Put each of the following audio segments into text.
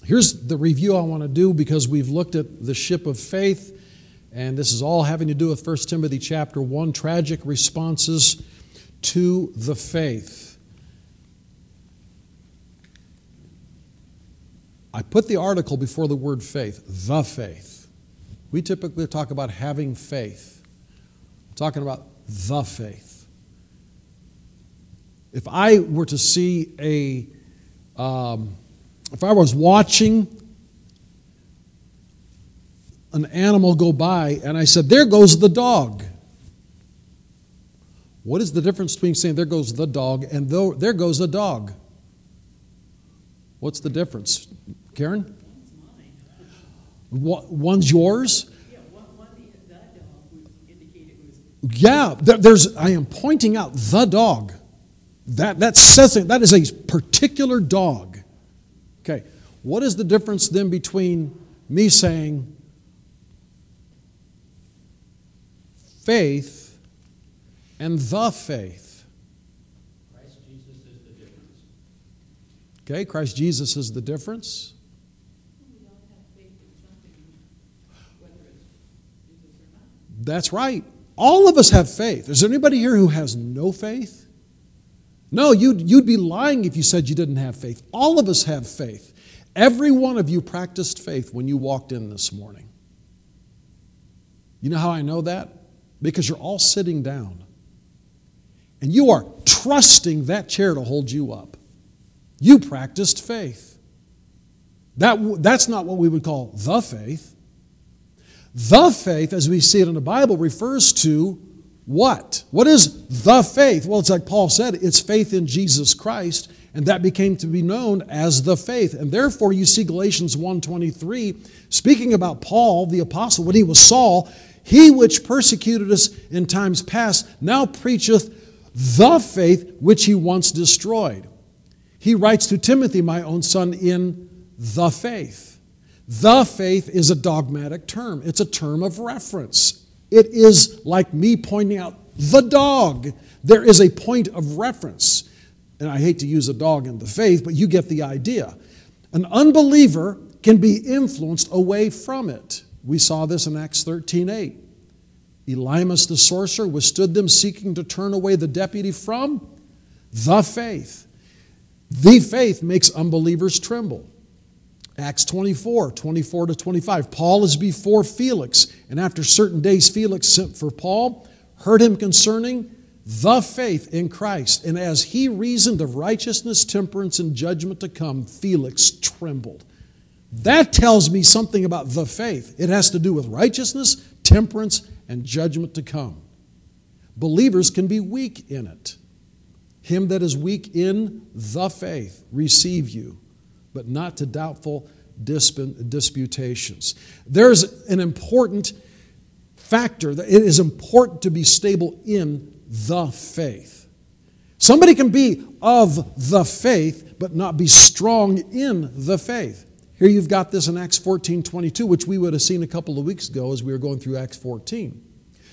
Here's the review I want to do because we've looked at the ship of faith, and this is all having to do with 1 Timothy chapter 1, tragic responses to the faith. I put the article before the word faith, the faith. We typically talk about having faith. I'm talking about the faith. If I were to see if I was watching an animal go by and I said, there goes the dog. What is the difference between saying there goes the dog and there goes a dog? What's the difference? Karen? One's yours? Yeah, the dog would indicate it was. Yeah, I am pointing out the dog. That says it. That is a particular dog. Okay, what is the difference then between me saying faith and the faith? Christ Jesus is the difference. Okay, Christ Jesus is the difference. We all have faith in something, whether it's Jesus or not. That's right. All of us have faith. Is there anybody here who has no faith? No, you'd be lying if you said you didn't have faith. All of us have faith. Every one of you practiced faith when you walked in this morning. You know how I know that? Because you're all sitting down. And you are trusting that chair to hold you up. You practiced faith. That's not what we would call the faith. The faith, as we see it in the Bible, refers to what? What is the faith? Well, it's like Paul said, it's faith in Jesus Christ, and that became to be known as the faith. And therefore, you see Galatians 1:23, speaking about Paul, the apostle, when he was Saul, he which persecuted us in times past now preacheth the faith which he once destroyed. He writes to Timothy, my own son, in the faith. The faith is a dogmatic term. It's a term of reference. It is like me pointing out the dog. There is a point of reference. And I hate to use a dog in the faith, but you get the idea. An unbeliever can be influenced away from it. We saw this in Acts 13:8. Elymas the sorcerer withstood them, seeking to turn away the deputy from the faith. The faith makes unbelievers tremble. Acts 24:24-25. Paul is before Felix, and after certain days Felix sent for Paul, heard him concerning the faith in Christ. And as he reasoned of righteousness, temperance, and judgment to come, Felix trembled. That tells me something about the faith. It has to do with righteousness, temperance, and judgment to come. Believers can be weak in it. Him that is weak in the faith, receive you, but not to doubtful disputations. There's an important factor that it is important to be stable in the faith. Somebody can be of the faith, but not be strong in the faith. Here you've got this in Acts 14:22, which we would have seen a couple of weeks ago as we were going through Acts 14.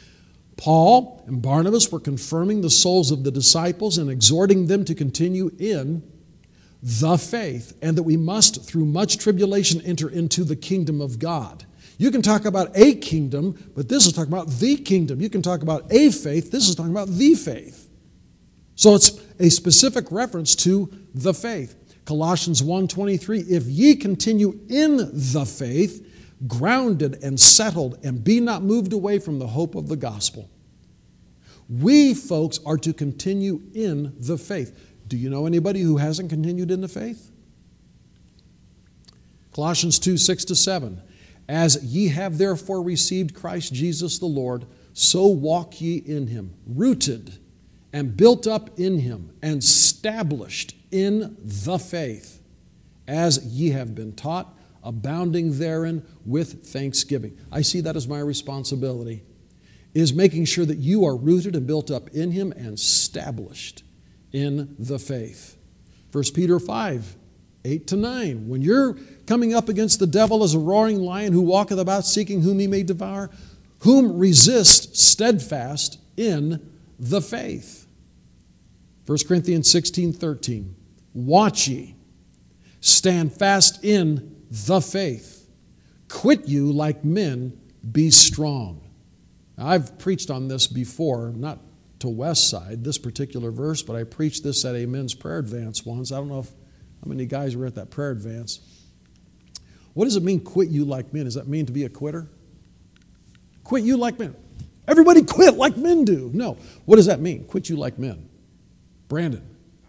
Paul and Barnabas were confirming the souls of the disciples and exhorting them to continue in the faith, and that we must, through much tribulation, enter into the kingdom of God. You can talk about a kingdom, but this is talking about the kingdom. You can talk about a faith, this is talking about the faith. So it's a specific reference to the faith. Colossians 1:23, if ye continue in the faith, grounded and settled, and be not moved away from the hope of the gospel. We, folks, are to continue in the faith. Do you know anybody who hasn't continued in the faith? Colossians 2:6-7. As ye have therefore received Christ Jesus the Lord, so walk ye in him, rooted and built up in him, and established in the faith, as ye have been taught, abounding therein with thanksgiving. I see that as my responsibility, is making sure that you are rooted and built up in him and established in the faith. 1 Peter 5:8-9. When you're coming up against the devil as a roaring lion who walketh about seeking whom he may devour, whom resist steadfast in the faith. 1 Corinthians 16:13. Watch ye, stand fast in the faith. Quit you like men, be strong. Now, I've preached on this before, not to Westside, this particular verse, but I preached this at a men's prayer advance once. I don't know how many guys were at that prayer advance. What does it mean, quit you like men? Does that mean to be a quitter? Quit you like men. Everybody quit like men do. No. What does that mean? Quit you like men. Brandon.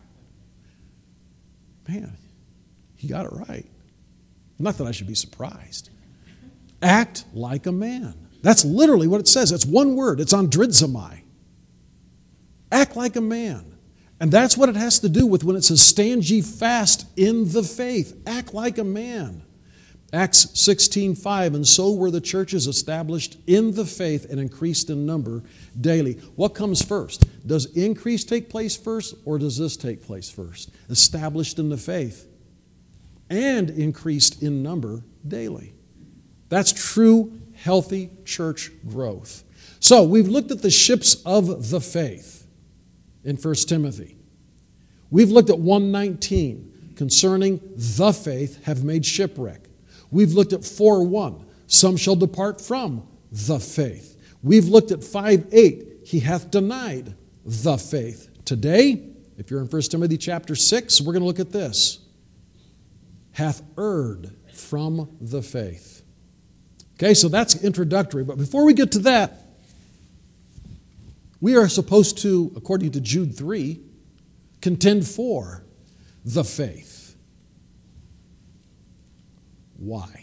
Man, he got it right. Not that I should be surprised. Act like a man. That's literally what it says. It's one word. It's andrizomai. Act like a man. And that's what it has to do with when it says, stand ye fast in the faith. Act like a man. Acts 16:5, and so were the churches established in the faith and increased in number daily. What comes first? Does increase take place first, or does this take place first? Established in the faith and increased in number daily. That's true, healthy church growth. So we've looked at the ships of the faith in 1 Timothy. We've looked at 1:19 concerning the faith have made shipwreck. We've looked at 4:1, some shall depart from the faith. We've looked at 5:8, he hath denied the faith. Today, if you're in 1 Timothy chapter 6, we're going to look at this. Hath erred from the faith. Okay, so that's introductory. But before we get to that, we are supposed to, according to Jude 3, contend for the faith. Why?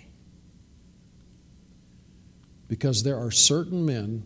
Because there are certain men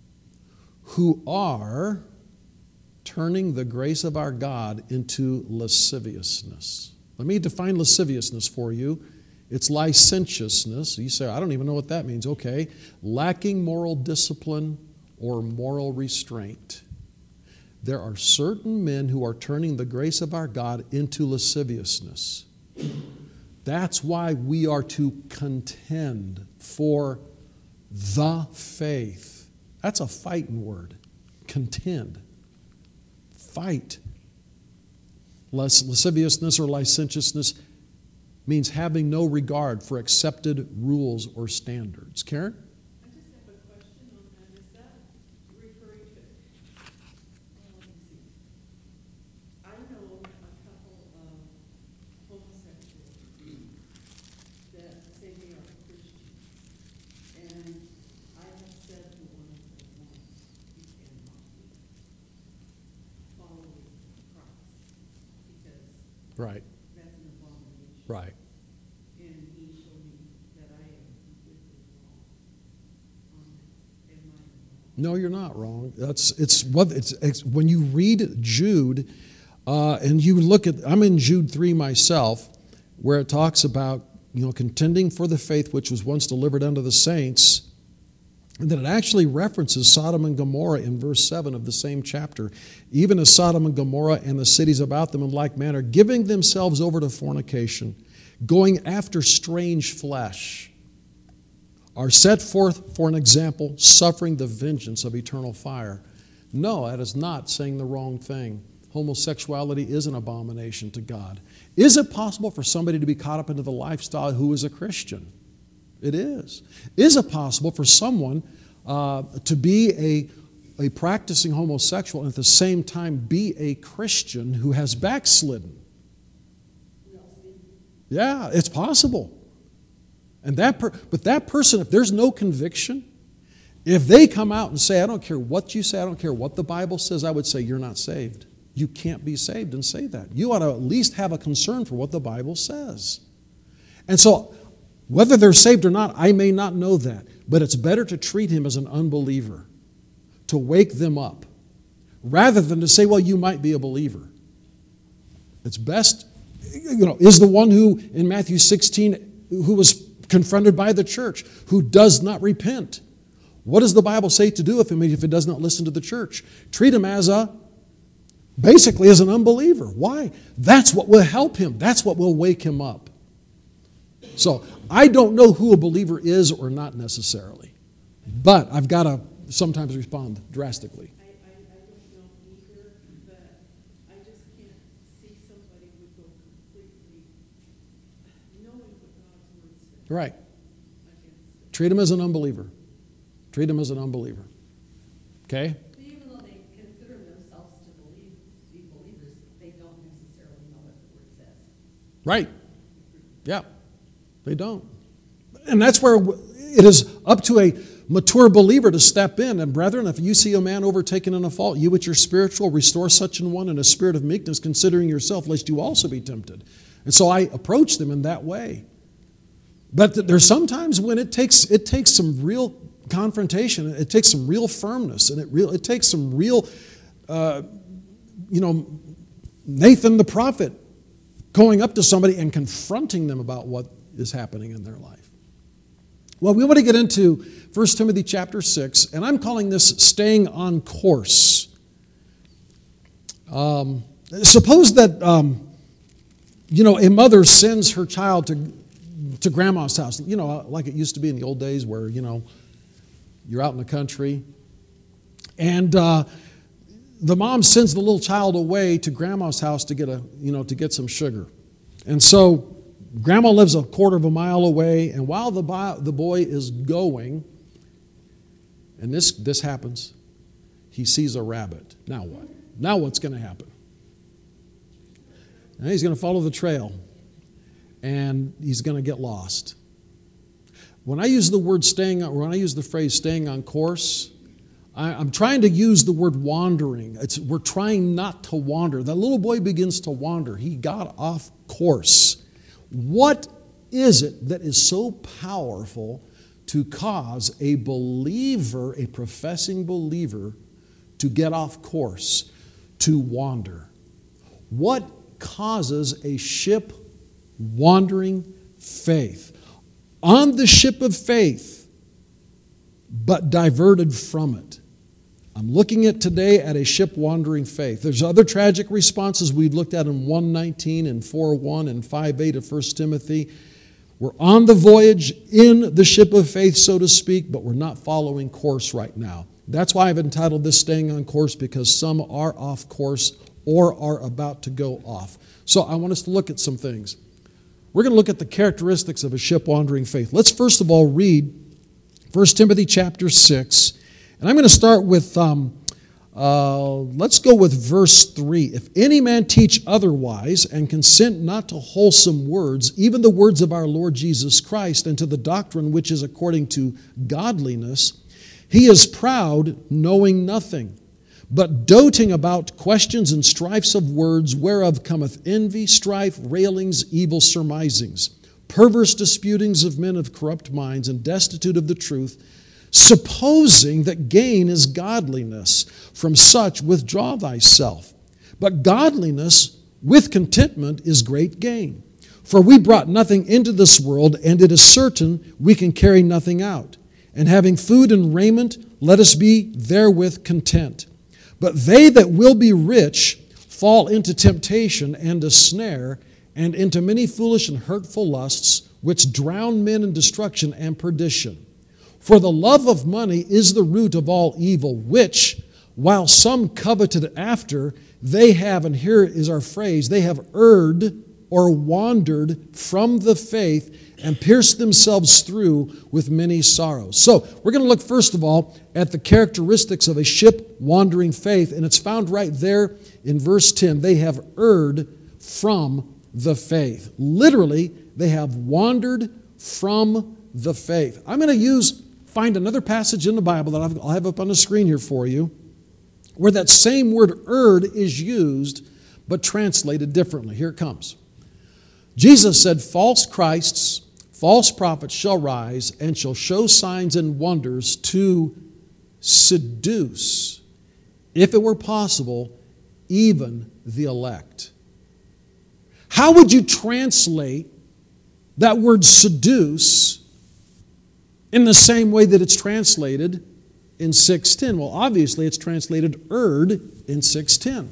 who are turning the grace of our God into lasciviousness. Let me define lasciviousness for you. It's licentiousness. You say, I don't even know what that means. Okay. Lacking moral discipline or moral restraint. There are certain men who are turning the grace of our God into lasciviousness. That's why we are to contend for the faith. That's a fighting word. Contend. Fight. Lasciviousness or licentiousness means having no regard for accepted rules or standards. Karen? I just have a question on that. Is that referring to, let me see. I know a couple of homosexuals that say they are Christian. And I have said to one of them once, you cannot be following Christ because Right. that's an abomination. Right. And he showed me that I am completely wrong on that. Am I wrong? No, you're not wrong. It's when you read Jude, and you look at. I'm in Jude 3 myself, where it talks about contending for the faith which was once delivered unto the saints, and then it actually references Sodom and Gomorrah in verse 7 of the same chapter, even as Sodom and Gomorrah and the cities about them in like manner, giving themselves over to fornication, going after strange flesh, are set forth for an example, suffering the vengeance of eternal fire. No, that is not saying the wrong thing. Homosexuality is an abomination to God. Is it possible for somebody to be caught up into the lifestyle who is a Christian? It is. Is it possible for someone to be a practicing homosexual and at the same time be a Christian who has backslidden? Yeah, it's possible. And but that person, if there's no conviction, if they come out and say, I don't care what you say, I don't care what the Bible says, I would say, you're not saved. You can't be saved and say that. You ought to at least have a concern for what the Bible says. And so, whether they're saved or not, I may not know that. But it's better to treat him as an unbeliever, to wake them up, rather than to say, well, you might be a believer. It's best, is the one who, in Matthew 16, who was confronted by the church, who does not repent. What does the Bible say to do with him if it does not listen to the church? Treat him basically as an unbeliever. Why? That's what will help him. That's what will wake him up. So I don't know who a believer is or not necessarily, but I've got to sometimes respond drastically. I don't know either, but I just can't see somebody would go completely knowing what God's word Right. against Treat them as an unbeliever. Treat them as an unbeliever. Okay? But even though they consider themselves to be believers, they don't necessarily know what the word says. Right. Yeah. They don't. And that's where it is up to a mature believer to step in. And brethren, if you see a man overtaken in a fault, you which are spiritual, restore such an one in a spirit of meekness, considering yourself, lest you also be tempted. And so I approach them in that way. But there's sometimes when it takes some real confrontation, it takes some real firmness, and it takes some real, Nathan the prophet going up to somebody and confronting them about what is happening in their life. Well, we want to get into 1 Timothy chapter 6, and I'm calling this staying on course. Suppose that, a mother sends her child to grandma's house, like it used to be in the old days where, you're out in the country. And the mom sends the little child away to grandma's house to get some sugar. And so grandma lives a quarter of a mile away, and while the boy is going, and this happens, he sees a rabbit. Now what? Now what's going to happen? Now he's going to follow the trail, and he's going to get lost. When I use the phrase staying on course, I'm trying to use the word wandering. We're trying not to wander. That little boy begins to wander. He got off course. What is it that is so powerful to cause a believer, a professing believer, to get off course, to wander? What causes a ship wandering faith? On the ship of faith, but diverted from it. I'm looking at today at a ship wandering faith. There's other tragic responses we've looked at in 1:19 and 4:1 and 5:8 of 1 Timothy. We're on the voyage in the ship of faith, so to speak, but we're not following course right now. That's why I've entitled this Staying on Course, because some are off course or are about to go off. So I want us to look at some things. We're going to look at the characteristics of a ship wandering faith. Let's first of all read 1 Timothy chapter 6. And I'm going to start with, let's go with verse 3. If any man teach otherwise and consent not to wholesome words, even the words of our Lord Jesus Christ, and to the doctrine which is according to godliness, he is proud, knowing nothing, but doting about questions and strifes of words, whereof cometh envy, strife, railings, evil surmisings, perverse disputings of men of corrupt minds, and destitute of the truth, supposing that gain is godliness. From such withdraw thyself. But godliness with contentment is great gain. For we brought nothing into this world, and it is certain we can carry nothing out. And having food and raiment, let us be therewith content. But they that will be rich fall into temptation and a snare, and into many foolish and hurtful lusts, which drown men in destruction and perdition. For the love of money is the root of all evil, which, while some coveted after, they have, and here is our phrase, they have erred or wandered from the faith and pierced themselves through with many sorrows. So we're going to look first of all at the characteristics of a ship wandering faith, and it's found right there in verse 10. They have erred from the faith. Literally, they have wandered from the faith. I'm going to find another passage in the Bible that I'll have up on the screen here for you, where that same word erred is used, but translated differently. Here it comes. Jesus said, false Christs, false prophets shall rise and shall show signs and wonders to seduce, if it were possible, even the elect. How would you translate that word seduce in the same way that it's translated in 6:10? Well, obviously it's translated erred in 6:10.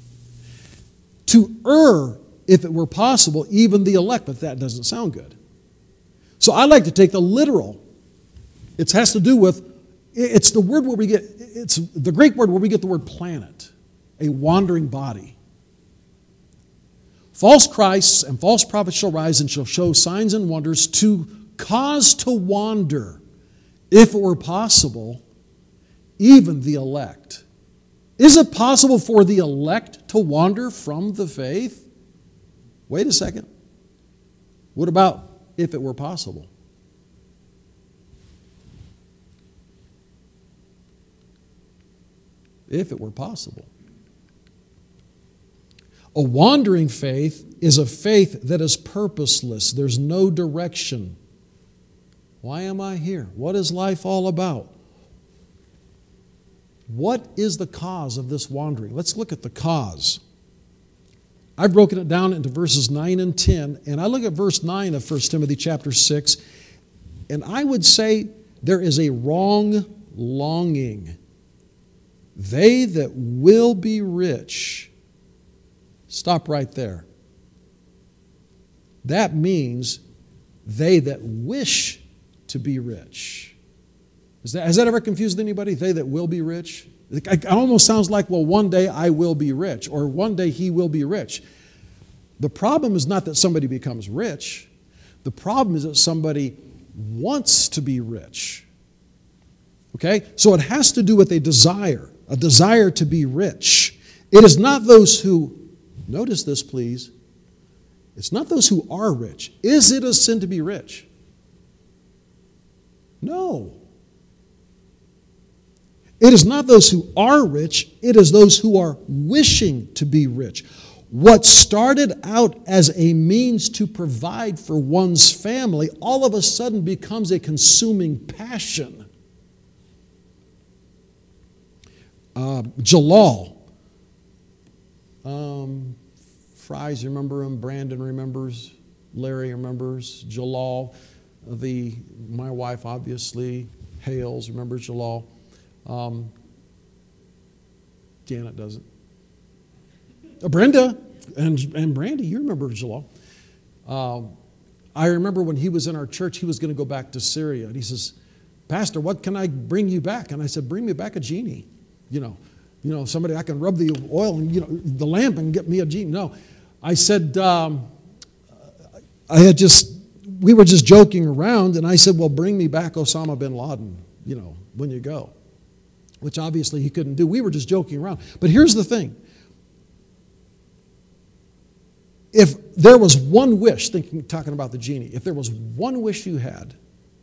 To err, if it were possible, even the elect, but that doesn't sound good. So I like to take the literal. It has to do with, it's the word where we get, it's the Greek word where we get the word planet, a wandering body. False Christs and false prophets shall rise and shall show signs and wonders to cause to wander, if it were possible, even the elect. Is it possible for the elect to wander from the faith? Wait a second. What about if it were possible? If it were possible. A wandering faith is a faith that is purposeless. There's no direction. Why am I here? What is life all about? What is the cause of this wandering? Let's look at the cause. I've broken it down into verses 9 and 10, and I look at verse 9 of 1 Timothy chapter 6, and I would say there is a wrong longing. They that will be rich. Stop right there. That means they that wish to be rich. Has that ever confused anybody? They that will be rich? It almost sounds like, well, one day I will be rich, or one day he will be rich. The problem is not that somebody becomes rich. The problem is that somebody wants to be rich. Okay? So it has to do with a desire to be rich. It is not those who, notice this please, it's not those who are rich. Is it a sin to be rich? No. It is not those who are rich, it is those who are wishing to be rich. What started out as a means to provide for one's family all of a sudden becomes a consuming passion. Jalal. Fries, you remember him? Brandon remembers. Larry remembers. Jalal. My wife, obviously. Hales remembers Jalal. Janet doesn't. Brenda and Brandy, you remember Jalal. I remember when he was in our church, he was going to go back to Syria. And he says, Pastor, what can I bring you back? And I said, bring me back a genie. You know, somebody I can rub the oil and, the lamp and get me a genie. No. I said, we were just joking around, and I said, well, bring me back Osama bin Laden, when you go. Which obviously he couldn't do. We were just joking around. But here's the thing. If there was one wish, talking about the genie, if there was one wish you had,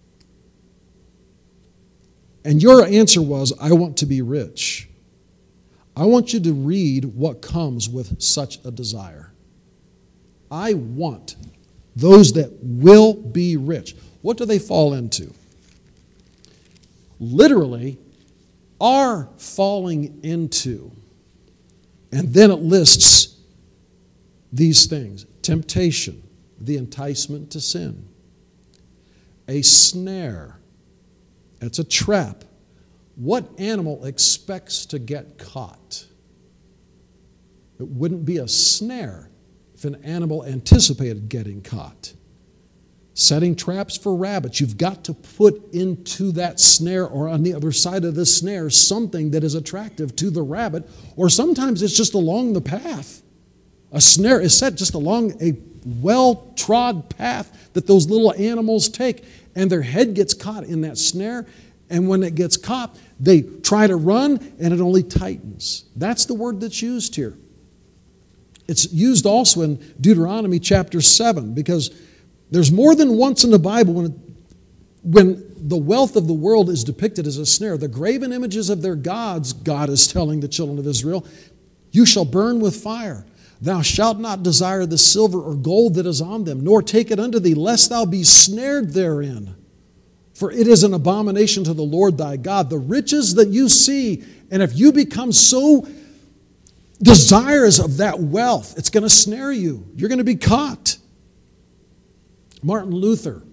and your answer was, I want to be rich, I want you to read what comes with such a desire. I want those that will be rich. What do they fall into? Literally, are falling into. And then it lists these things. Temptation, the enticement to sin. A snare. It's a trap. What animal expects to get caught? It wouldn't be a snare if an animal anticipated getting caught. Setting traps for rabbits. You've got to put into that snare or on the other side of the snare something that is attractive to the rabbit, or sometimes it's just along the path. A snare is set just along a well-trod path that those little animals take, and their head gets caught in that snare, and when it gets caught, they try to run, and it only tightens. That's the word that's used here. It's used also in Deuteronomy chapter 7, because there's more than once in the Bible when the wealth of the world is depicted as a snare. The graven images of their gods, God is telling the children of Israel, you shall burn with fire. Thou shalt not desire the silver or gold that is on them, nor take it unto thee, lest thou be snared therein. For it is an abomination to the Lord thy God. The riches that you see, and if you become so desirous of that wealth, it's going to snare you. You're going to be caught. Martin Luther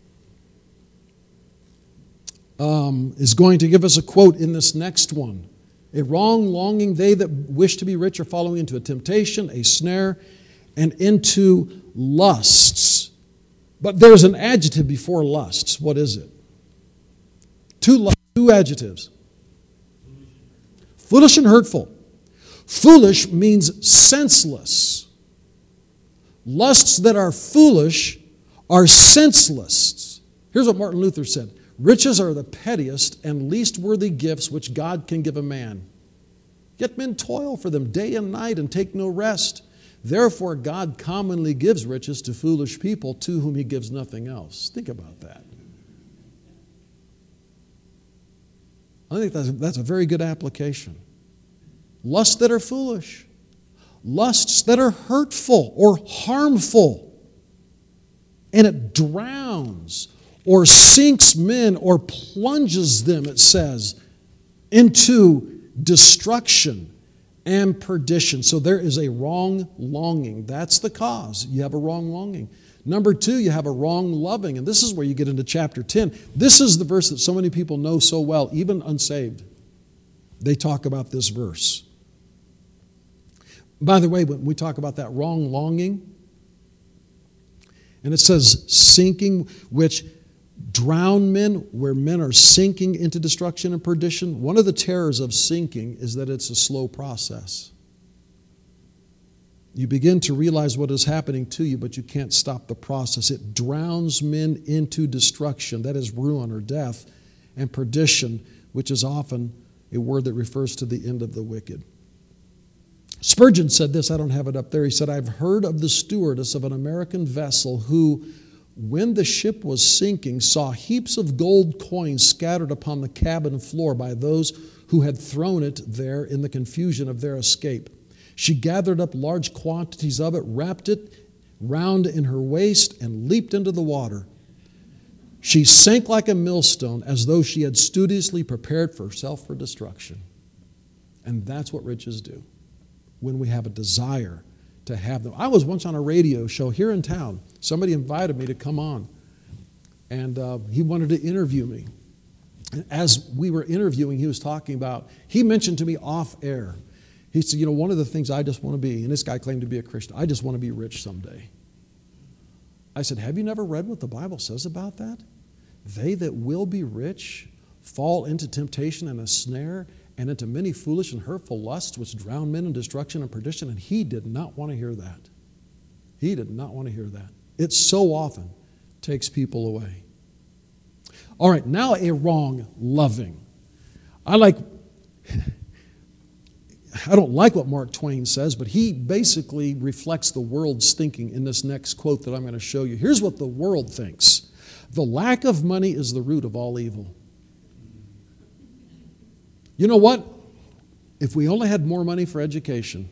is going to give us a quote in this next one. A wrong longing, they that wish to be rich are following into a temptation, a snare, and into lusts. But there's an adjective before lusts. What is it? Two adjectives. Foolish and hurtful. Foolish means senseless. Lusts that are foolish are senseless. Here's what Martin Luther said. Riches are the pettiest and least worthy gifts which God can give a man. Yet men toil for them day and night and take no rest. Therefore God commonly gives riches to foolish people to whom he gives nothing else. Think about that. I think that's a very good application. Lusts that are foolish. Lusts that are hurtful or harmful. And it drowns or sinks men or plunges them, it says, into destruction and perdition. So there is a wrong longing. That's the cause. You have a wrong longing. Number two, you have a wrong loving. And this is where you get into chapter 10. This is the verse that so many people know so well, even unsaved. They talk about this verse. By the way, when we talk about that wrong longing, and it says sinking, which drown men, where men are sinking into destruction and perdition. One of the terrors of sinking is that it's a slow process. You begin to realize what is happening to you, but you can't stop the process. It drowns men into destruction, that is ruin or death, and perdition, which is often a word that refers to the end of the wicked. Spurgeon said this, I don't have it up there. He said, I've heard of the stewardess of an American vessel who, when the ship was sinking, saw heaps of gold coins scattered upon the cabin floor by those who had thrown it there in the confusion of their escape. She gathered up large quantities of it, wrapped it round in her waist, and leaped into the water. She sank like a millstone, as though she had studiously prepared for herself for destruction. And that's what riches do when we have a desire to have them. I was once on a radio show here in town. Somebody invited me to come on, and he wanted to interview me. And as we were interviewing, he was talking about, he mentioned to me off air, he said, one of the things I just want to be, and this guy claimed to be a Christian, I just want to be rich someday. I said, have you never read what the Bible says about that? They that will be rich fall into temptation and a snare and into many foolish and hurtful lusts which drown men in destruction and perdition. And he did not want to hear that. He did not want to hear that. It so often takes people away. All right, now a wrong loving. I don't like what Mark Twain says, but he basically reflects the world's thinking in this next quote that I'm going to show you. Here's what the world thinks. The lack of money is the root of all evil. You know what? If we only had more money for education,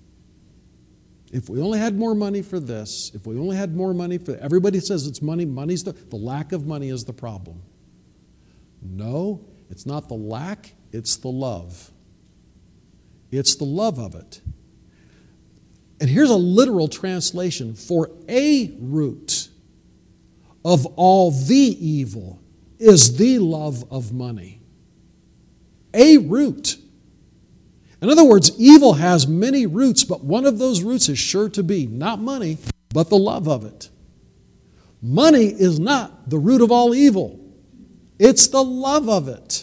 if we only had more money for this, if we only had more money for, everybody says it's money, money's the lack of money is the problem. No, it's not the lack, it's the love. It's the love of it. And here's a literal translation. For a root of all the evil is the love of money. A root. In other words, evil has many roots, but one of those roots is sure to be not money, but the love of it. Money is not the root of all evil. It's the love of it.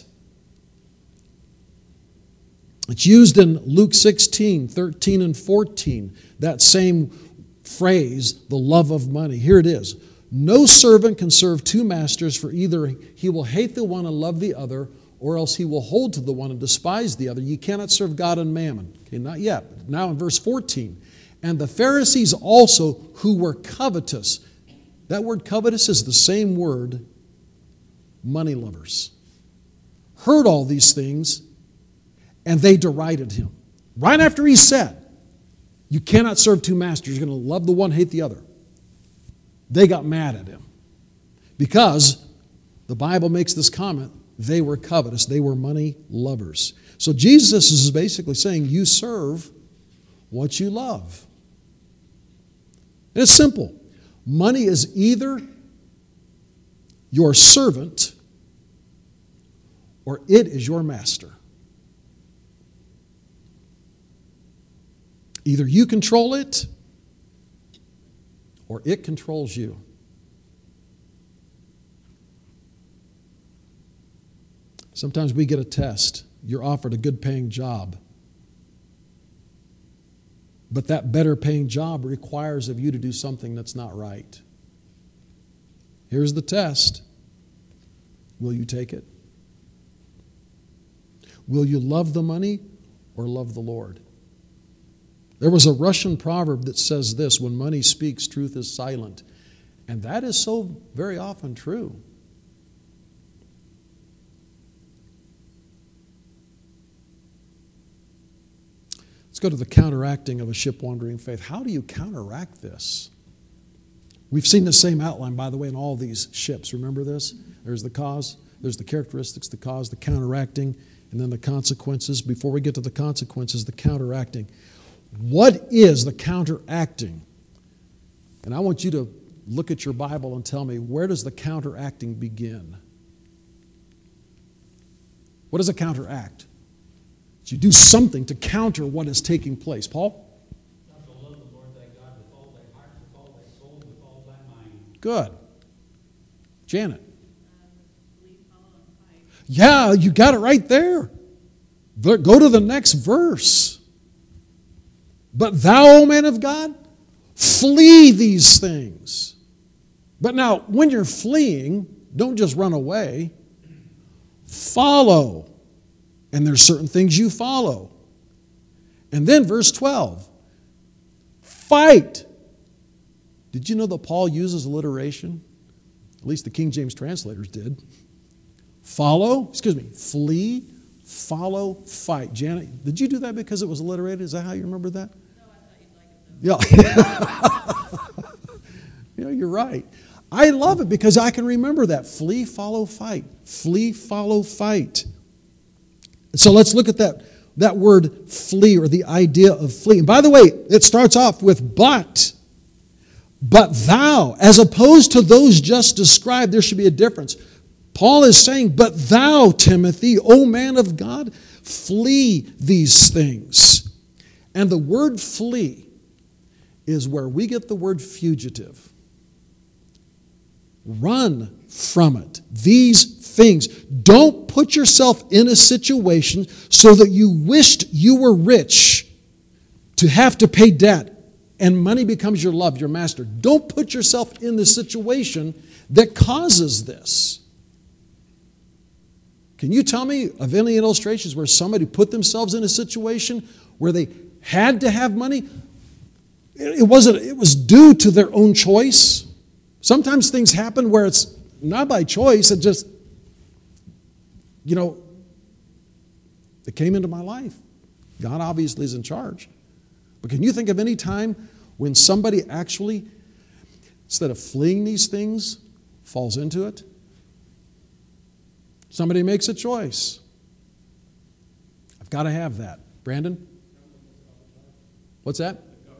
It's used in Luke 16, 13 and 14, that same phrase, the love of money. Here it is. No servant can serve two masters, for either he will hate the one and love the other, or else he will hold to the one and despise the other. You cannot serve God and mammon. Okay, not yet. Now in verse 14. And the Pharisees also, who were covetous. That word covetous is the same word, money lovers. Heard all these things, and they derided him. Right after he said, you cannot serve two masters. You're going to love the one, hate the other. They got mad at him. Because the Bible makes this comment, they were covetous. They were money lovers. So Jesus is basically saying, you serve what you love. And it's simple. Money is either your servant or it is your master. Either you control it or it controls you. Sometimes we get a test. You're offered a good paying job. But that better paying job requires of you to do something that's not right. Here's the test. Will you take it? Will you love the money or love the Lord? There was a Russian proverb that says this: when money speaks, truth is silent. And that is so very often true. Let's go to the counteracting of a ship-wandering faith. How do you counteract this? We've seen the same outline, by the way, in all these ships. Remember this? There's the cause, there's the characteristics, the cause, the counteracting, and then the consequences. Before we get to the consequences, the counteracting. What is the counteracting? And I want you to look at your Bible and tell me, where does the counteracting begin? What does a counteract? You do something to counter what is taking place. Paul? Thou shalt love the Lord thy God with all thy heart, with all thy soul, with all thy mind. Good. Janet? Yeah, you got it right there. Go to the next verse. But thou, O man of God, flee these things. But now, when you're fleeing, don't just run away. Follow. And there's certain things you follow. And then verse 12. Fight. Did you know that Paul uses alliteration? At least the King James translators did. Flee, follow, fight. Janet, did you do that because it was alliterated? Is that how you remember that? No, I thought you'd like it though. Yeah. You're right. I love it because I can remember that. Flee, follow, fight. Flee, follow, fight. So let's look at that word flee, or the idea of flee. And by the way, it starts off with but thou, as opposed to those just described, there should be a difference. Paul is saying, but thou, Timothy, O man of God, flee these things. And the word flee is where we get the word fugitive. Run from it. These things. Don't put yourself in a situation so that you wished you were rich to have to pay debt and money becomes your love, your master. Don't put yourself in the situation that causes this. Can you tell me of any illustrations where somebody put themselves in a situation where they had to have money? It was due to their own choice. Sometimes things happen where it's not by choice, it just, it came into my life. God obviously is in charge. But can you think of any time when somebody actually, instead of fleeing these things, falls into it? Somebody makes a choice. I've got to have that. Brandon? What's that?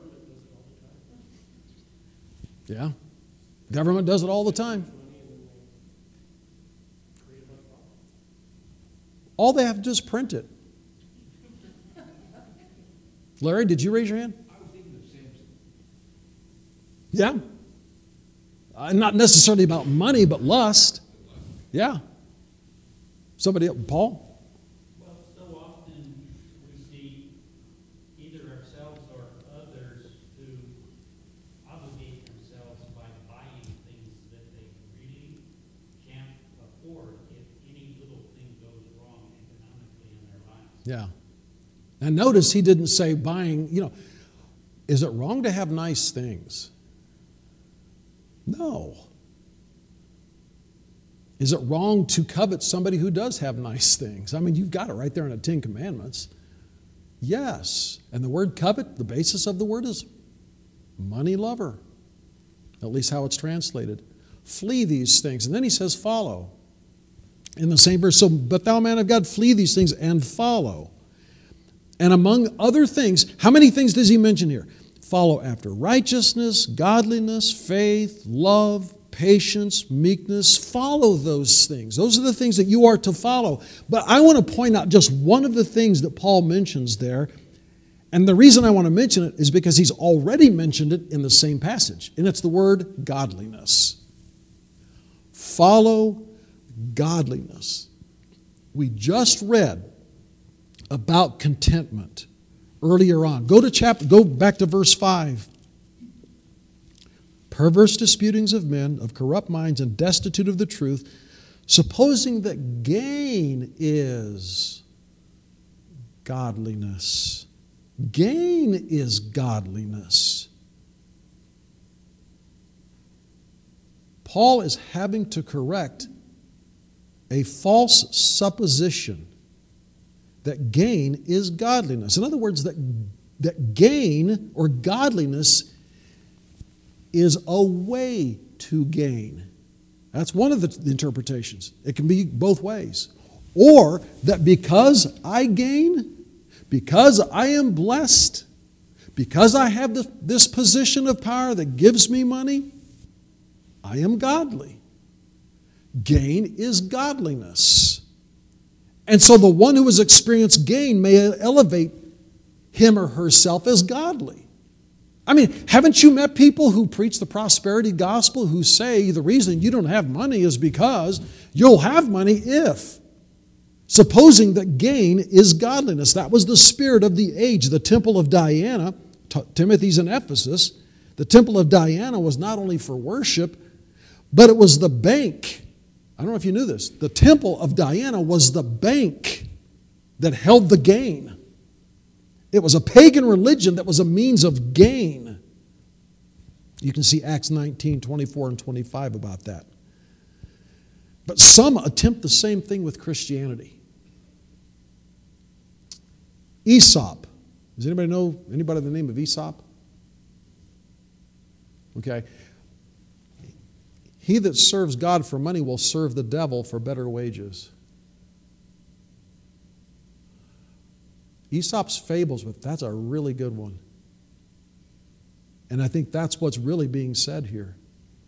Yeah. Government does it all the time. All they have to do is print it. Larry, did you raise your hand? I was thinking of Samson. Yeah. Not necessarily about money, but lust. Yeah. Somebody else, Paul? Well, so often we see either ourselves or others who obligate themselves by buying things that they really can't afford if any little thing goes wrong economically in their lives. Yeah. And notice he didn't say buying, is it wrong to have nice things? No. Is it wrong to covet somebody who does have nice things? I mean, you've got it right there in the Ten Commandments. Yes. And the word covet, the basis of the word is money lover. At least how it's translated. Flee these things. And then he says follow. In the same verse, so, but thou, man of God, flee these things and follow. And among other things, how many things does he mention here? Follow after righteousness, godliness, faith, love, patience, meekness. Follow those things. Those are the things that you are to follow. But I want to point out just one of the things that Paul mentions there. And the reason I want to mention it is because he's already mentioned it in the same passage. And it's the word godliness. Follow godliness. We just read about contentment earlier on. Go back to verse 5. Perverse disputings of men, of corrupt minds, and destitute of the truth, Supposing that gain is godliness. Gain is godliness. Paul is having to correct a false supposition that gain is godliness. In other words, that gain or godliness is a way to gain. That's one of the interpretations. It can be both ways. Or that because I gain, because I am blessed, because I have this position of power that gives me money, I am godly. Gain is godliness. And so the one who has experienced gain may elevate him or herself as godly. I mean, haven't you met people who preach the prosperity gospel who say the reason you don't have money is because you'll have money if? Supposing that gain is godliness. That was the spirit of the age. The temple of Diana, Timothy's in Ephesus, the temple of Diana was not only for worship, but it was the bank. I don't know if you knew this. The temple of Diana was the bank that held the gain. It was a pagan religion that was a means of gain. You can see Acts 19, 24 and 25 about that. But some attempt the same thing with Christianity. Aesop. Does anybody know anybody by the name of Aesop? Okay. He that serves God for money will serve the devil for better wages. Aesop's fables, but that's a really good one. And I think that's what's really being said here.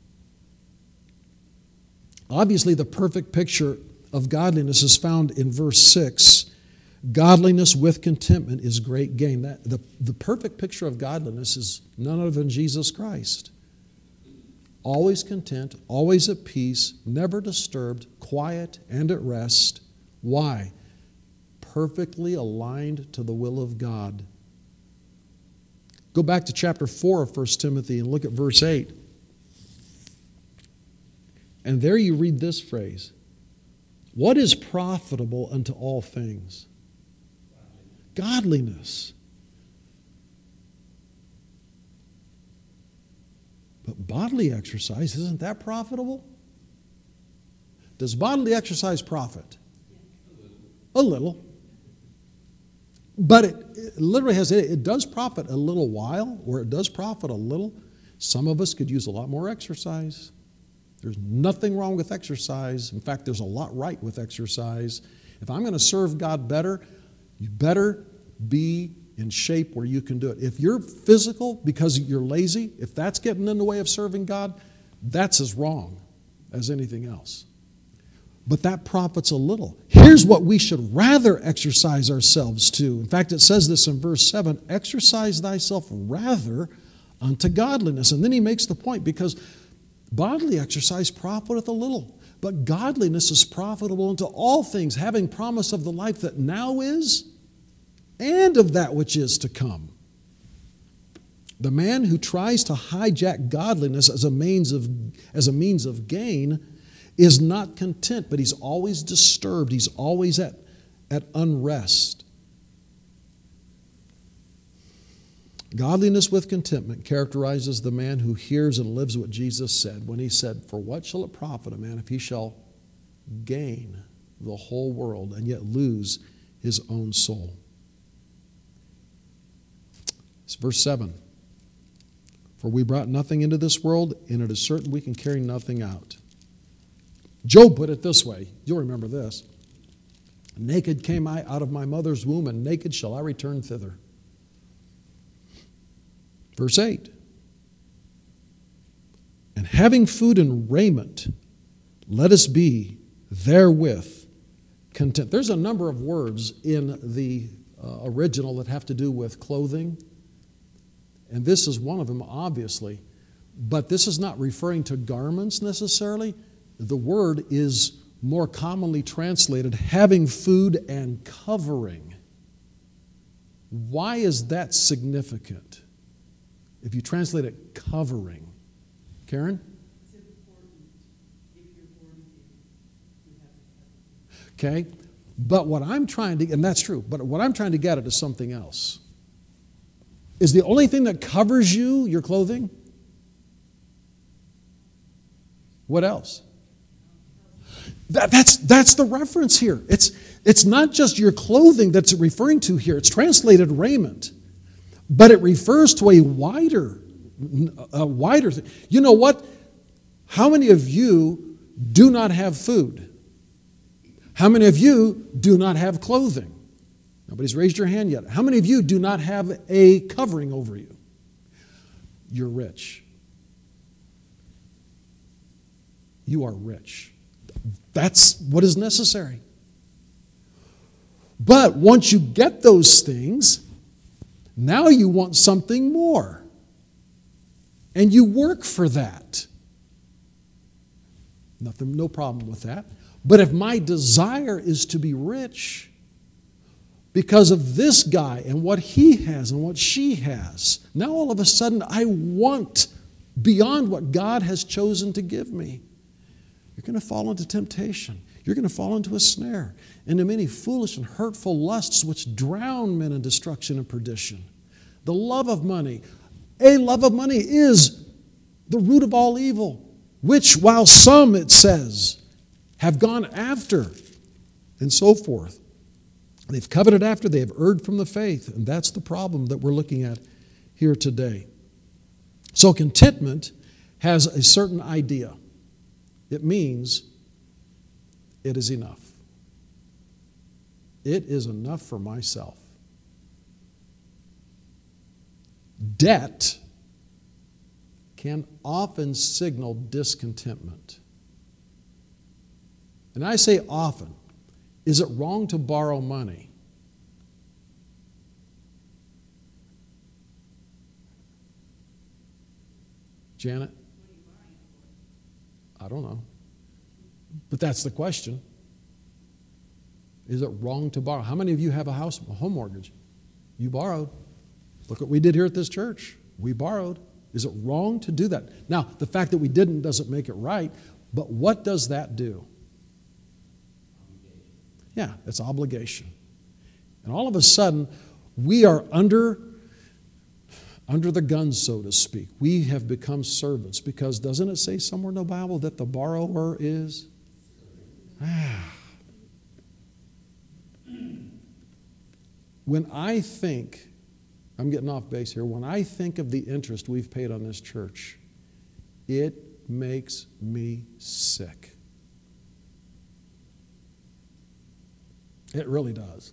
Obviously, the perfect picture of godliness is found in verse 6. Godliness with contentment is great gain. The perfect picture of godliness is none other than Jesus Christ. Always content, always at peace, never disturbed, quiet and at rest. Why? Perfectly aligned to the will of God. Go back to chapter 4 of 1 Timothy and look at verse 8. And there you read this phrase. What is profitable unto all things? Godliness. But bodily exercise, isn't that profitable? Does bodily exercise profit? A little. But it literally has, it does profit a little while, or it does profit a little. Some of us could use a lot more exercise. There's nothing wrong with exercise. In fact, there's a lot right with exercise. If I'm going to serve God better, you better be in shape where you can do it. If you're physical because you're lazy, if that's getting in the way of serving God, that's as wrong as anything else. But that profits a little. Here's what we should rather exercise ourselves to. In fact, it says this in verse 7, exercise thyself rather unto godliness. And then he makes the point, because bodily exercise profiteth a little, but godliness is profitable unto all things, having promise of the life that now is and of that which is to come. The man who tries to hijack godliness as a means of gain is not content, but he's always disturbed. He's always at unrest. Godliness with contentment characterizes the man who hears and lives what Jesus said when he said, for what shall it profit a man if he shall gain the whole world and yet lose his own soul? It's verse 7. For we brought nothing into this world, and it is certain we can carry nothing out. Job put it this way. You'll remember this. Naked came I out of my mother's womb, and naked shall I return thither. Verse 8. And having food and raiment, let us be therewith content. There's a number of words in the original that have to do with clothing. And this is one of them, obviously. But this is not referring to garments necessarily. The word is more commonly translated having food and covering. Why is that significant? If you translate it covering. Karen? It's important if you're born again. Okay? But what I'm trying to, and that's true, but what I'm trying to get at is something else. Is the only thing that covers you your clothing? What else? That's the reference here. It's not just your clothing that's referring to here. It's translated raiment. But it refers to a wider thing. You know what? How many of you do not have food? How many of you do not have clothing? Nobody's raised your hand yet. How many of you do not have a covering over you? You're rich. You are rich. That's what is necessary. But once you get those things, now you want something more. And you work for that. No problem with that. But if my desire is to be rich because of this guy and what he has and what she has, now all of a sudden I want beyond what God has chosen to give me. You're going to fall into temptation. You're going to fall into a snare, into many foolish and hurtful lusts which drown men in destruction and perdition. The love of money. A love of money is the root of all evil, which while some, it says, have gone after, and so forth. They've coveted after, they have erred from the faith, and that's the problem that we're looking at here today. So contentment has a certain idea. It means it is enough. It is enough for myself. Debt can often signal discontentment. And I say often. Is it wrong to borrow money? Janet? I don't know. But that's the question. Is it wrong to borrow? How many of you have a home mortgage? You borrowed. Look what we did here at this church. We borrowed. Is it wrong to do that? Now, the fact that we didn't doesn't make it right, but what does that do? Yeah, it's obligation. And all of a sudden, we are under the gun, so to speak. We have become servants because doesn't it say somewhere in the Bible that the borrower is? When I think, I'm getting off base here, when I think of the interest we've paid on this church, it makes me sick. It really does.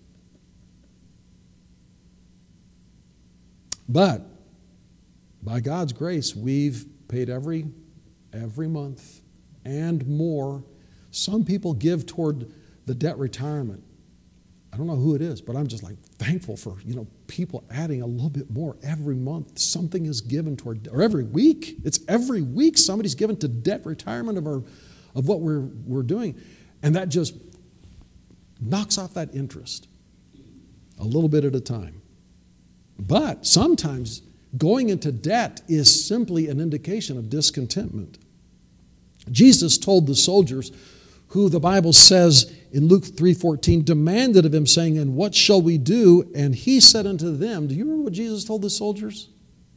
But by God's grace, we've paid every month and more. Some people give toward the debt retirement. I don't know who it is, but I'm just like thankful for, people adding a little bit more every month. Something is given toward, or every week. It's every week somebody's given to debt retirement of what we're doing. And that just knocks off that interest a little bit at a time. But sometimes going into debt is simply an indication of discontentment. Jesus told the soldiers, who the Bible says in Luke 3:14, demanded of him, saying, and what shall we do? And he said unto them, do you remember what Jesus told the soldiers?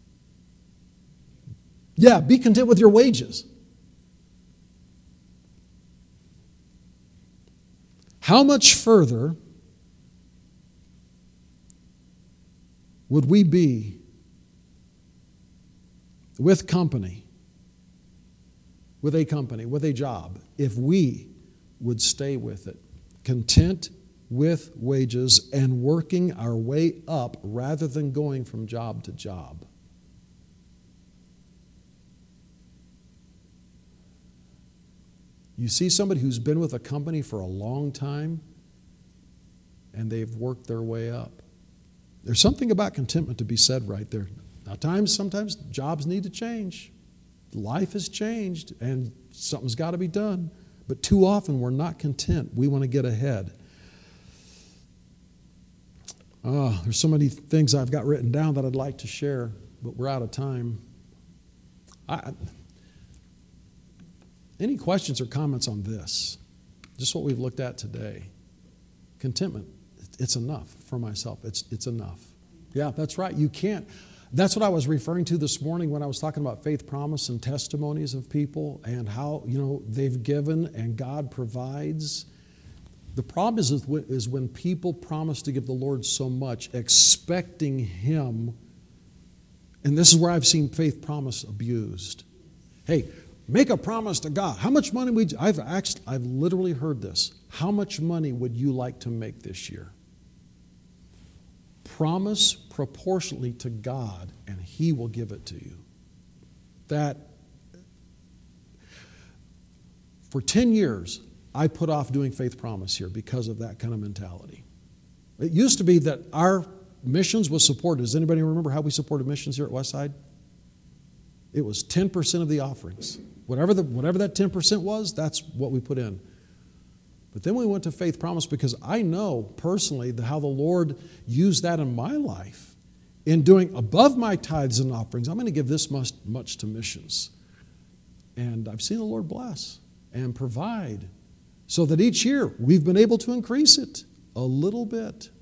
Yeah, be content with your wages. How much further would we be with a company, with a job, if we would stay with it, content with wages and working our way up rather than going from job to job? You see somebody who's been with a company for a long time and they've worked their way up. There's something about contentment to be said right there. Now, sometimes jobs need to change. Life has changed and something's got to be done. But too often we're not content. We want to get ahead. Oh, there's so many things I've got written down that I'd like to share, but we're out of time. Any questions or comments on this? Just what we've looked at today. Contentment. It's enough for myself. It's enough. Yeah, that's right. You can't. That's what I was referring to this morning when I was talking about faith promise and testimonies of people and how, they've given and God provides. The problem is when people promise to give the Lord so much, expecting Him, and this is where I've seen faith promise abused. Hey, make a promise to God. How much money would you, I've literally heard this. How much money would you like to make this year? Promise proportionately to God, and He will give it to you. That, for 10 years, I put off doing faith promise here because of that kind of mentality. It used to be that our missions was supported. Does anybody remember how we supported missions here at Westside? It was 10% of the offerings. Whatever that 10% was, that's what we put in. But then we went to faith promise because I know personally how the Lord used that in my life. In doing above my tithes and offerings, I'm going to give this much to missions. And I've seen the Lord bless and provide so that each year we've been able to increase it a little bit.